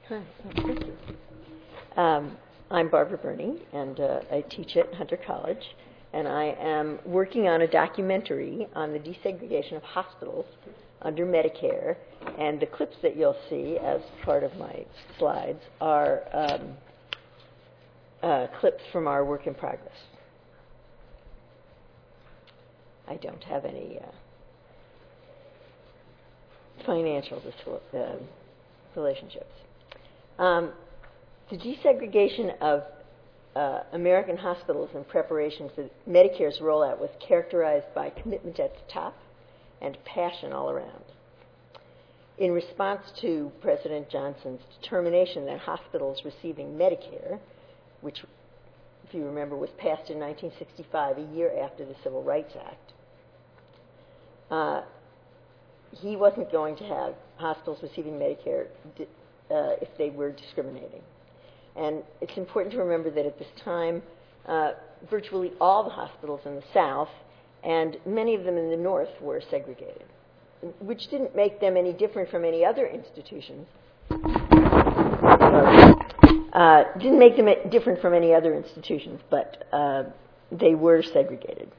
Hi, thank you. I'm Barbara Burney, and I teach at Hunter College, and I am working on a documentary on the desegregation of hospitals under Medicare, and the clips that you'll see as part of my slides are clips from our work in progress. I don't have any financial relationships. The desegregation of American hospitals in preparation for Medicare's rollout was characterized by commitment at the top and passion all around. In response to President Johnson's determination that hospitals receiving Medicare, which, if you remember, was passed in 1965, a year after the Civil Rights Act, he wasn't going to have hospitals receiving Medicare if they were discriminating. And it's important to remember that at this time, virtually all the hospitals in the South and many of them in the North were segregated, which didn't make them any different from any other institutions. Didn't make them different from any other institutions, but they were segregated.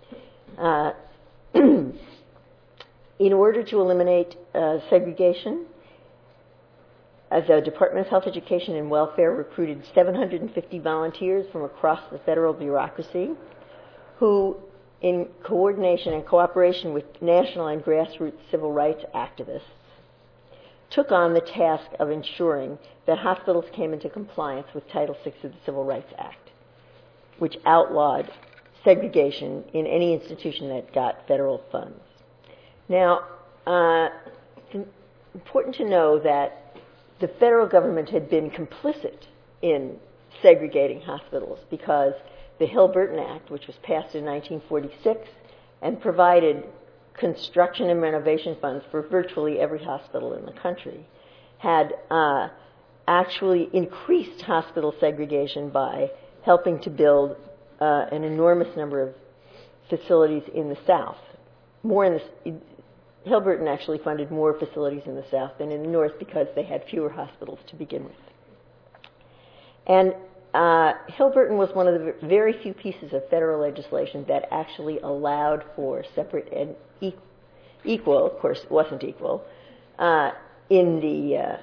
In order to eliminate segregation, the Department of Health, Education, and Welfare recruited 750 volunteers from across the federal bureaucracy who, in coordination and cooperation with national and grassroots civil rights activists, took on the task of ensuring that hospitals came into compliance with Title VI of the Civil Rights Act, which outlawed segregation in any institution that got federal funds. Now, it's important to know that the federal government had been complicit in segregating hospitals because the Hill-Burton Act, which was passed in 1946 and provided construction and renovation funds for virtually every hospital in the country, had actually increased hospital segregation by helping to build an enormous number of facilities in the South. Hill-Burton actually funded more facilities in the South than in the North because they had fewer hospitals to begin with. And Hill-Burton was one of the very few pieces of federal legislation that actually allowed for separate and equal, of course it wasn't equal, in the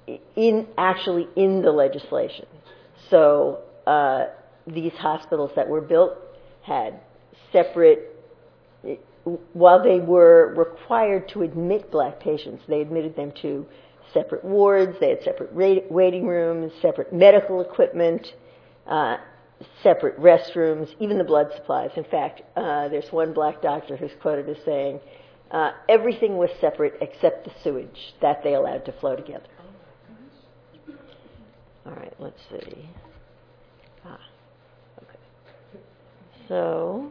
legislation. So these hospitals that were built had separate. While they were required to admit black patients, they admitted them to separate wards, they had separate waiting rooms, separate medical equipment, separate restrooms, even the blood supplies. In fact, there's one black doctor who's quoted as saying, everything was separate except the sewage that they allowed to flow together. All right, let's see. Okay. So...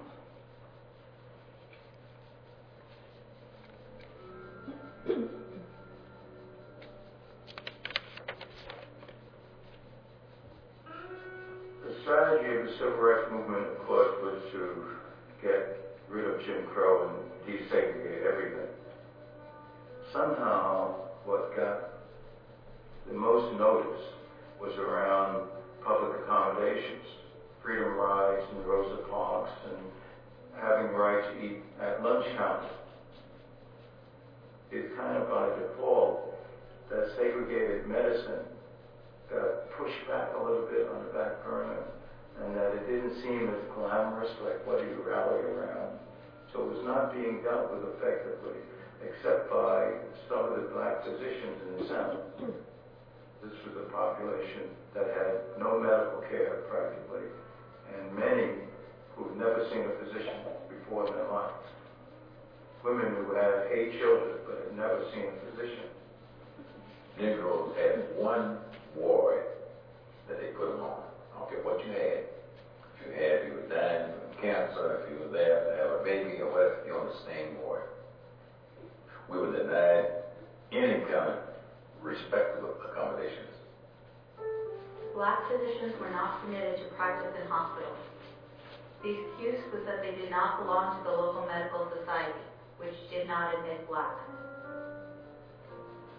The strategy of the civil rights movement, of course, was to get rid of Jim Crow and desegregate everything. Somehow, what got the most notice was around public accommodations, freedom rides and Rosa Parks, and having right to eat at lunch counters. It's kind of by default that segregated medicine got pushed back a little bit on the back burner, and that it didn't seem as glamorous, like what do you rally around. So it was not being dealt with effectively, except by some of the black physicians in the South. This was a population that had no medical care practically, and many who've never seen a physician before in their lives. Women who had 8 children but had never seen a physician. Negroes had one ward that they put them on. I don't care what you had. If you were dying from cancer, if you were there to have a baby or whatever, you're on the same ward. We were denied any kind of respectable accommodations. Black physicians were not permitted to practice in hospitals. The excuse was that they did not belong to the local medical society, which did not admit blacks.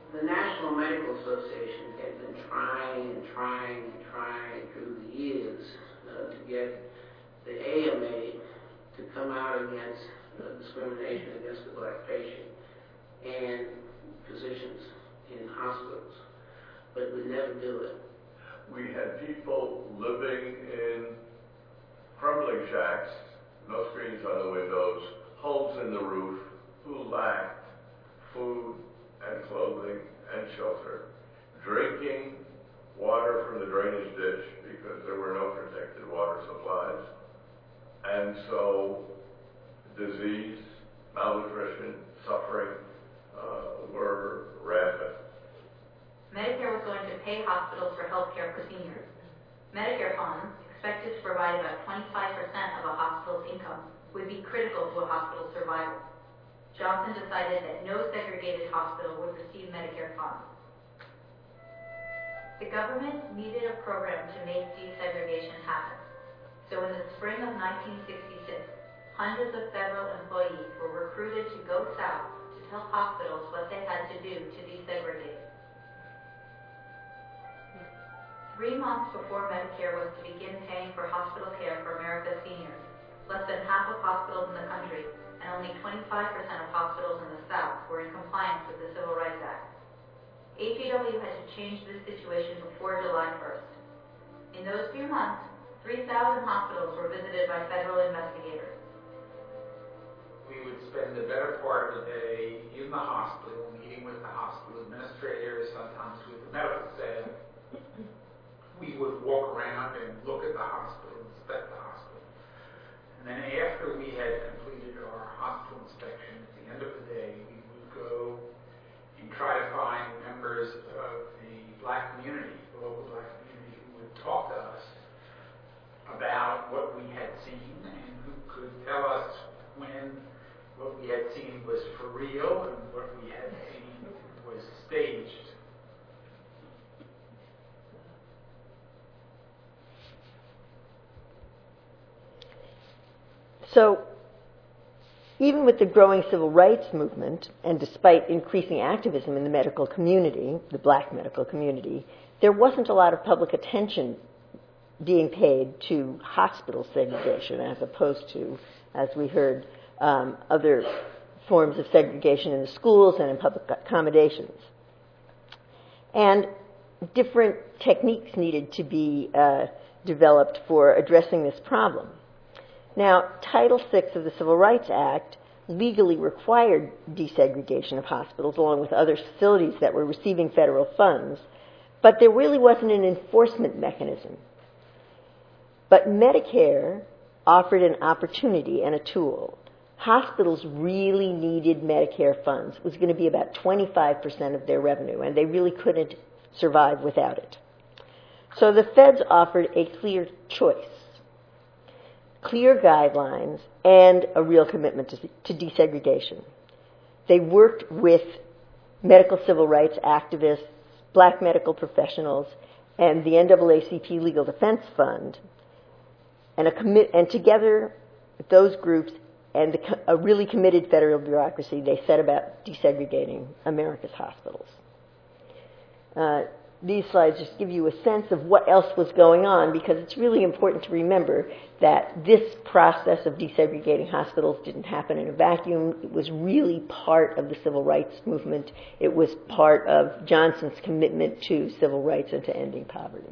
the National Medical Association had been trying through the years to get the AMA to come out against discrimination against the black patient and physicians in hospitals, but would never do it. We had people living in crumbling shacks, no screens on the windows, holes in the roof, who lacked food and clothing and shelter, drinking water from the drainage ditch because there were no protected water supplies. And so disease, malnutrition, suffering were rampant. Medicare was going to pay hospitals for health care for seniors. Medicare funds, expected to provide about 25% of a hospital's income, would be critical to a hospital's survival. Johnson decided that no segregated hospital would receive Medicare funds. The government needed a program to make desegregation happen. So in the spring of 1966, hundreds of federal employees were recruited to go south to tell hospitals what they had to do to desegregate. 3 months before Medicare was to begin paying for hospital care for America's seniors, less than half of hospitals in the country and only 25% of hospitals in the South were in compliance with the Civil Rights Act. HEW had to change this situation before July 1st. In those few months, 3,000 hospitals were visited by federal investigators. We would spend the better part of the day in the hospital, meeting with the hospital administrators, sometimes with the medical staff. We would walk around and look at the hospital, inspect the hospital. And then after we had completed our hospital inspection, at the end of the day, we would go and try to find members of the black community, the local black community, who would talk to us about what we had seen and who could tell us when what we had seen was for real and what we had seen was staged. So, even with the growing civil rights movement, and despite increasing activism in the medical community, the black medical community, there wasn't a lot of public attention being paid to hospital segregation as opposed to, as we heard, other forms of segregation in the schools and in public accommodations. And different techniques needed to be developed for addressing this problem. Now, Title VI of the Civil Rights Act legally required desegregation of hospitals along with other facilities that were receiving federal funds, but there really wasn't an enforcement mechanism. But Medicare offered an opportunity and a tool. Hospitals really needed Medicare funds. It was going to be about 25% of their revenue, and they really couldn't survive without it. So the feds offered a clear choice. Clear guidelines, and a real commitment to desegregation. They worked with medical civil rights activists, black medical professionals, and the NAACP Legal Defense Fund, and together with those groups and a really committed federal bureaucracy, they set about desegregating America's hospitals. These slides just give you a sense of what else was going on, because it's really important to remember that this process of desegregating hospitals didn't happen in a vacuum. It was really part of the civil rights movement. It was part of Johnson's commitment to civil rights and to ending poverty.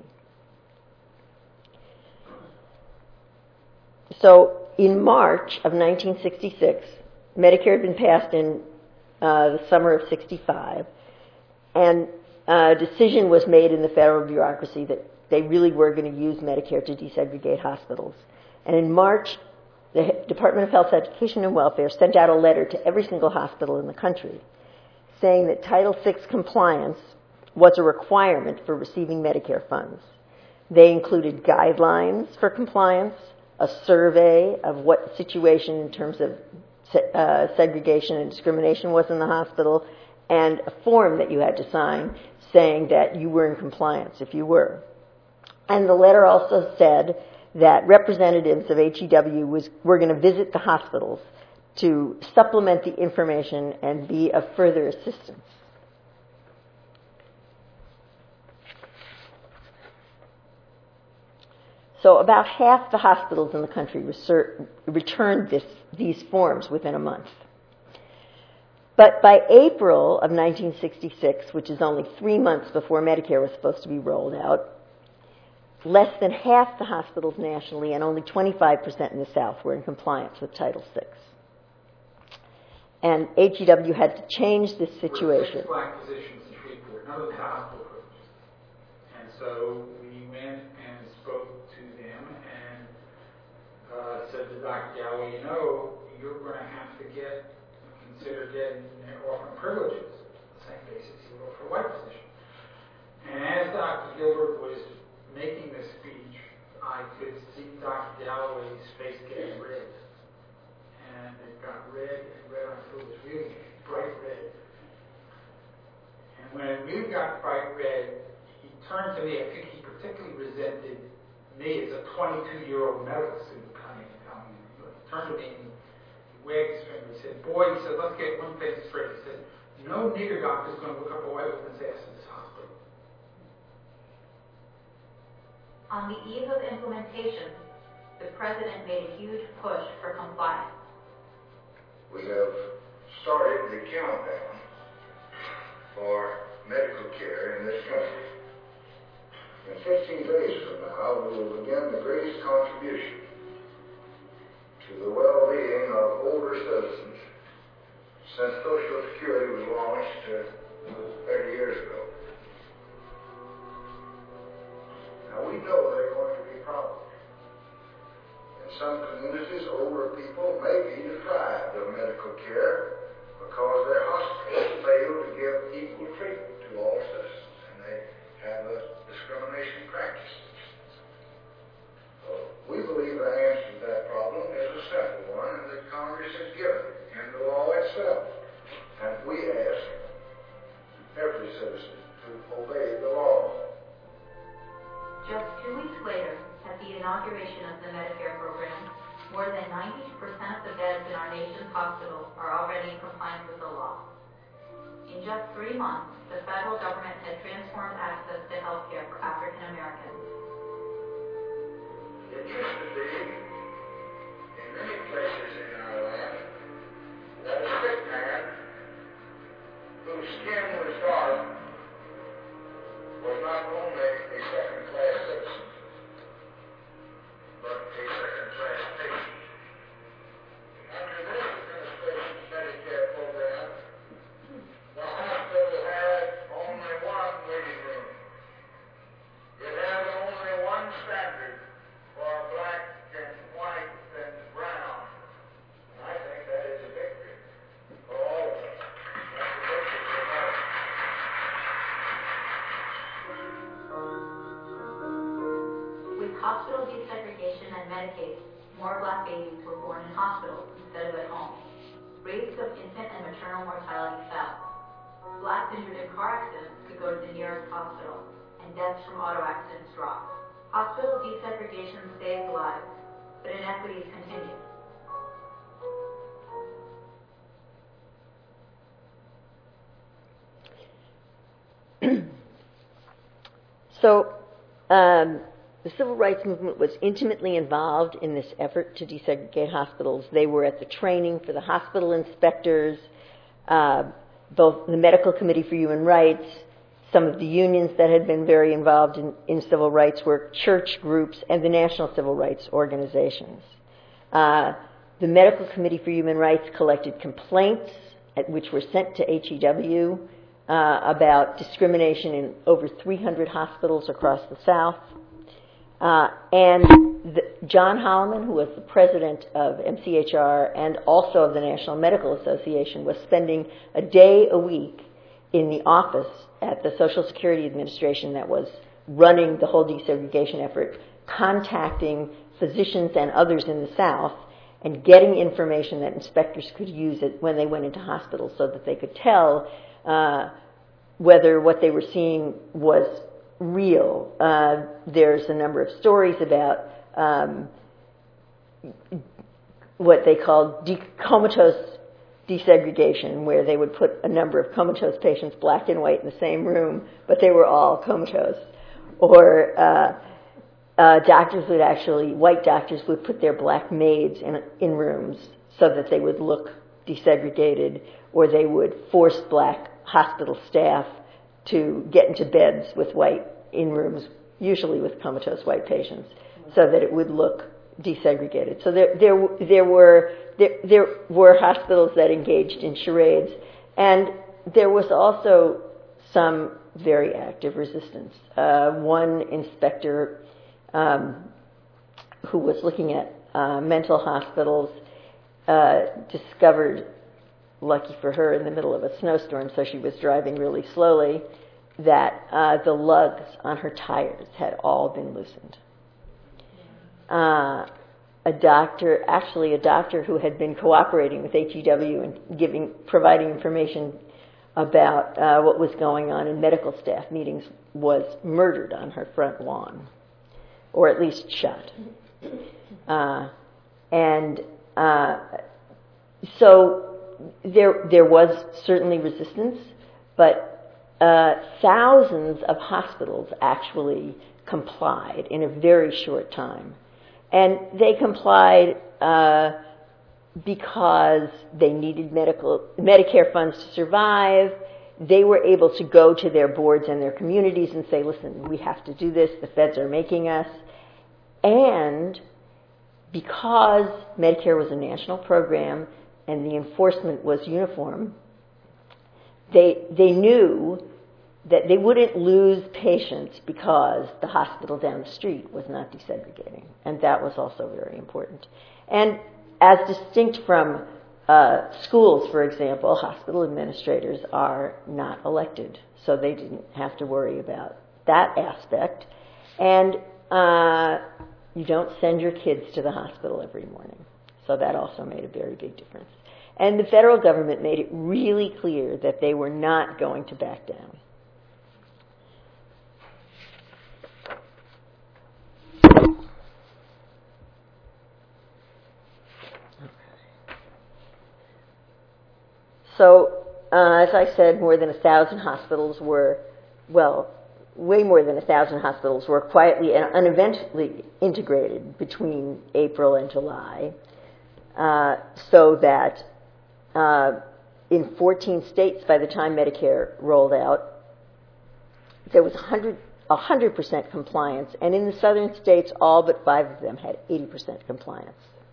So in March of 1966, Medicare had been passed in the summer of 65, and a decision was made in the federal bureaucracy that they really were going to use Medicare to desegregate hospitals. And in March, the Department of Health, Education, and Welfare sent out a letter to every single hospital in the country saying that Title VI compliance was a requirement for receiving Medicare funds. They included guidelines for compliance, a survey of what the situation in terms of segregation and discrimination was in the hospital, and a form that you had to sign saying that you were in compliance if you were. And the letter also said that representatives of HEW were going to visit the hospitals to supplement the information and be of further assistance. So about half the hospitals in the country returned these forms within a month. But by April of 1966, which is only 3 months before Medicare was supposed to be rolled out, less than half the hospitals nationally and only 25% in the South were in compliance with Title VI. And HEW had to change this situation. There were 6 black physicians in Shreveport, none of the hospital privileges. And so we went and spoke to them and said to Dr. Galloway, you're going to have to consider offering privileges, the same basis you would offer a white physician. And as Dr. Gilbert was making this speech, I could see Dr. Galloway's face getting red. And it got red and red until it was really bright red. And when it really got bright red, he turned to me. I think he particularly resented me as a 22-year-old medical student coming and telling me. He turned to me and he wagged his finger. He said, boy, he said, let's get one thing straight. He said, no nigger doctor is going to look up a white woman's ass in this hospital. On the eve of implementation, the President made a huge push for compliance. We have started the countdown for medical care in this country. In 15 days from now, we will begin the greatest contribution to the well-being of older citizens since Social Security was launched 30 years ago. Now, we know there are going to be problems. In some communities, older people may be deprived of medical care because their hospitals fail to give equal treatment to all citizens, and they have a discrimination practice. So we believe the answer to that problem is a simple one, and that Congress has given in the law itself. And we ask every citizen to obey the law. Just 2 weeks later, at the inauguration of the Medicare program, more than 92% of the beds in our nation's hospitals are already in compliance with the law. In just 3 months, the federal government had transformed access to health care for African Americans. It used to be, in many places in our land, that a sick man whose skin was dark was not only a second-class citizen, but a second-class patient. Under this administration's Medicare program, the hospital had only one waiting room. It had only one standard for black and white and brown. And I think that is a victory for all of us. That's a victory for America. With hospital desegregation and Medicaid, more black babies were born in hospitals instead of at home. Rates of infant and maternal mortality fell. Blacks injured in car accidents could go to the nearest hospital, and deaths from auto accidents dropped. Hospital desegregation saved lives, but inequities continued. So the civil rights movement was intimately involved in this effort to desegregate hospitals. They were at the training for the hospital inspectors, both the Medical Committee for Human Rights, some of the unions that had been very involved in civil rights work, church groups, and the national civil rights organizations. The Medical Committee for Human Rights collected complaints which were sent to HEW about discrimination in over 300 hospitals across the South. John Holloman, who was the president of MCHR and also of the National Medical Association, was spending a day a week in the office at the Social Security Administration that was running the whole desegregation effort, contacting physicians and others in the South and getting information that inspectors could use when they went into hospitals so that they could tell whether what they were seeing was real. There's a number of stories about what they called comatose desegregation, where they would put a number of comatose patients, black and white, in the same room, but they were all comatose. Or white doctors would put their black maids in rooms so that they would look desegregated, or they would force black hospital staff to get into beds with white in rooms, usually with comatose white patients, so that it would look desegregated. So there were hospitals that engaged in charades, and there was also some very active resistance. One inspector who was looking at mental hospitals discovered, lucky for her, in the middle of a snowstorm, so she was driving really slowly, that the lugs on her tires had all been loosened. A doctor who had been cooperating with HEW and providing information about what was going on in medical staff meetings was murdered on her front lawn, or at least shot. So there was certainly resistance, but thousands of hospitals actually complied in a very short time. And they complied because they needed Medicare funds to survive. They were able to go to their boards and their communities and say, listen, we have to do this, the feds are making us. And because Medicare was a national program and the enforcement was uniform, they knew that they wouldn't lose patients because the hospital down the street was not desegregating. And that was also very important. And as distinct from schools, for example, hospital administrators are not elected, so they didn't have to worry about that aspect. And you don't send your kids to the hospital every morning. So that also made a very big difference. And the federal government made it really clear that they were not going to back down. So, as I said, more than 1,000 hospitals were, way more than 1,000 hospitals were quietly and uneventfully integrated between April and July, so that in 14 states, by the time Medicare rolled out, there was 100% compliance, and in the southern states, all but 5 of them had 80% compliance.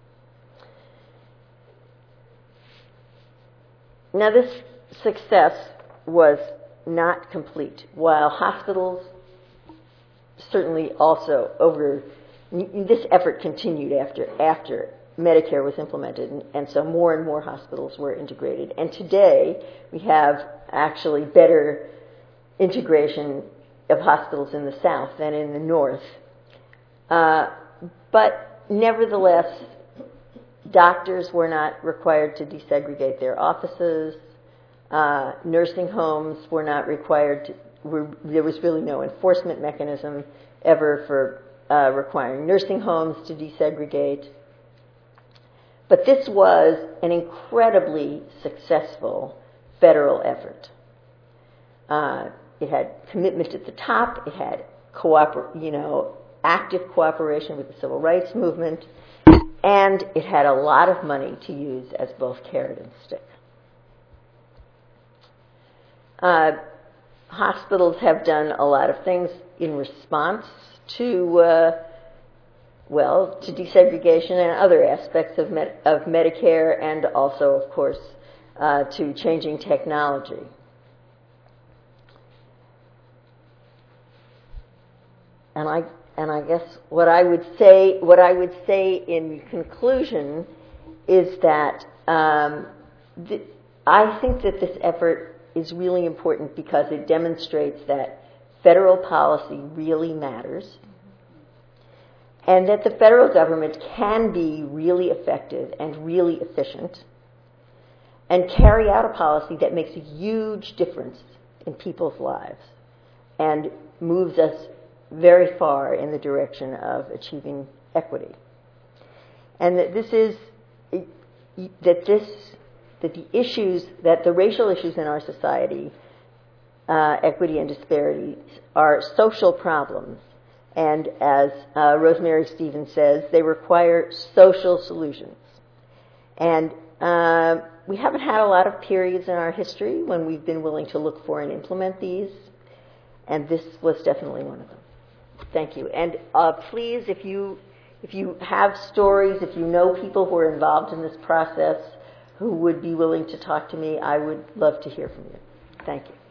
Now, this success was not complete. While hospitals certainly also this effort continued after Medicare was implemented, and so more and more hospitals were integrated. And today, we have actually better integration of hospitals in the South than in the North. But nevertheless, doctors were not required to desegregate their offices. Nursing homes were not required to. There was really no enforcement mechanism ever for requiring nursing homes to desegregate. But this was an incredibly successful federal effort. It had commitment at the top. It had active cooperation with the civil rights movement. And it had a lot of money to use as both carrot and stick. Hospitals have done a lot of things in response to desegregation and other aspects of Medicare, and also, of course, to changing technology. And I guess what I would say in conclusion is that I think that this effort is really important because it demonstrates that federal policy really matters, and that the federal government can be really effective and really efficient and carry out a policy that makes a huge difference in people's lives and moves us very far in the direction of achieving equity. And that the racial issues in our society, equity and disparities, are social problems, And as Rosemary Stevens says, they require social solutions. And we haven't had a lot of periods in our history when we've been willing to look for and implement these, and this was definitely one of them. Thank you. And please, if you have stories, if you know people who are involved in this process who would be willing to talk to me, I would love to hear from you. Thank you.